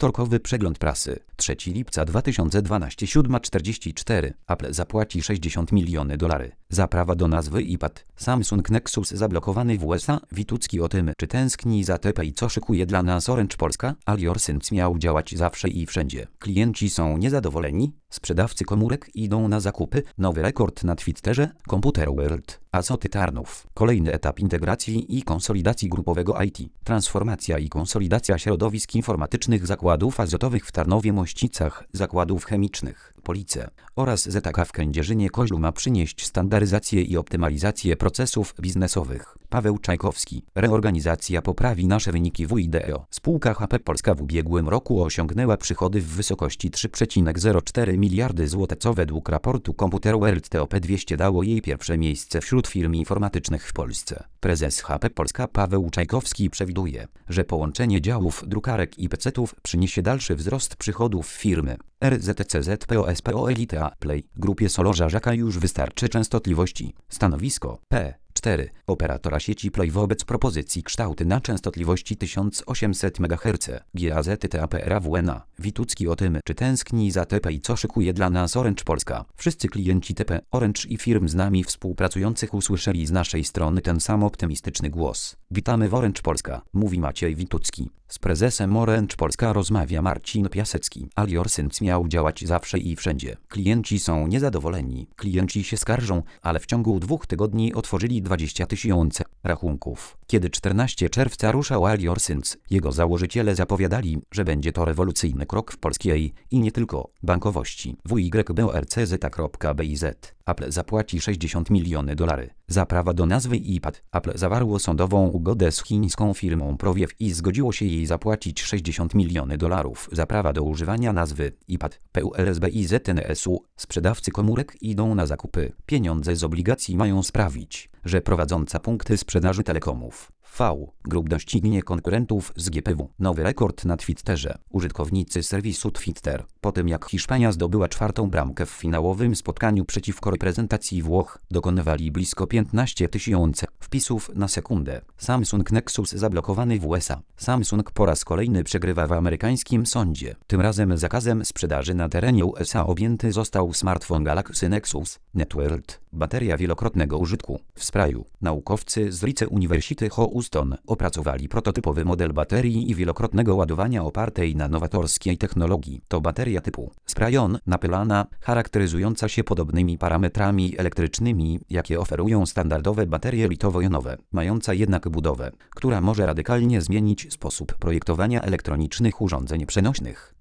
Wtorkowy przegląd prasy. 3 lipca 2012, 7:44. Apple zapłaci $60 miliony za prawa do nazwy iPad. Samsung Nexus zablokowany w USA. Witucki o tym, czy tęskni za TP i co szykuje dla nas Orange Polska. Aliorsync miał działać zawsze i wszędzie. Klienci są niezadowoleni. Sprzedawcy komórek idą na zakupy. Nowy rekord na Twitterze. Computer World. Azoty Tarnów. Kolejny etap integracji i konsolidacji grupowego IT. Transformacja i konsolidacja środowisk informatycznych zakładów azotowych w Tarnowie-Mościcach, zakładów chemicznych, Police oraz ZK w Kędzierzynie-Koźlu ma przynieść standaryzację i optymalizację procesów biznesowych. Paweł Czajkowski. Reorganizacja poprawi nasze wyniki WIDEO. Spółka HP Polska w ubiegłym roku osiągnęła przychody w wysokości 3,04 miliardy zł, co według raportu Computer World TOP 200 dało jej pierwsze miejsce wśród firm informatycznych w Polsce. Prezes HP Polska Paweł Czajkowski przewiduje, że połączenie działów drukarek i PC-ów przyniesie dalszy wzrost przychodów firmy. RZCZ-POSPO Elite Play Grupie Solorza Żaka już wystarczy częstotliwości. Stanowisko P4 operatora sieci Play wobec propozycji kształty na częstotliwości 1800 MHz. GAZTAPRAWNA. Witucki o tym, czy tęskni za TP i co szykuje dla nas Orange Polska. Wszyscy klienci TP, Orange i firm z nami współpracujących usłyszeli z naszej strony ten sam optymistyczny głos. Witamy w Orange Polska, mówi Maciej Witucki. Z prezesem Orange Polska rozmawia Marcin Piasecki. Aliorsync miał działać zawsze i wszędzie. Klienci są niezadowoleni. Klienci się skarżą, ale w ciągu 2 tygodni otworzyli 20 000 rachunków. Kiedy 14 czerwca ruszał Aliorsync, jego założyciele zapowiadali, że będzie to rewolucyjny krok w polskiej i nie tylko bankowości. WYBORCZ.biz. Apple zapłaci $60 miliony za prawa do nazwy iPad. Apple zawarło sądową ugodę z chińską firmą Prowiew i zgodziło się jej zapłacić $60 miliony za prawa do używania nazwy iPad. PULSBIZNSU. Sprzedawcy komórek idą na zakupy. Pieniądze z obligacji mają sprawić, że prowadząca punkty sprzedaży telekomów Group doścignie konkurentów z GPW. Nowy rekord na Twitterze. Użytkownicy serwisu Twitter, po tym jak Hiszpania zdobyła 4. bramkę w finałowym spotkaniu przeciwko reprezentacji Włoch, dokonywali blisko 15 000 wpisów na sekundę. Samsung Nexus zablokowany w USA. Samsung po raz kolejny przegrywa w amerykańskim sądzie. Tym razem zakazem sprzedaży na terenie USA objęty został smartfon Galaxy Nexus Networld. Bateria wielokrotnego użytku. W Spraju naukowcy z Rice University Houston opracowali prototypowy model baterii i wielokrotnego ładowania opartej na nowatorskiej technologii. To bateria typu Spray-on napylana, charakteryzująca się podobnymi parametrami elektrycznymi, jakie oferują standardowe baterie litowo-jonowe, mająca jednak budowę, która może radykalnie zmienić sposób projektowania elektronicznych urządzeń przenośnych.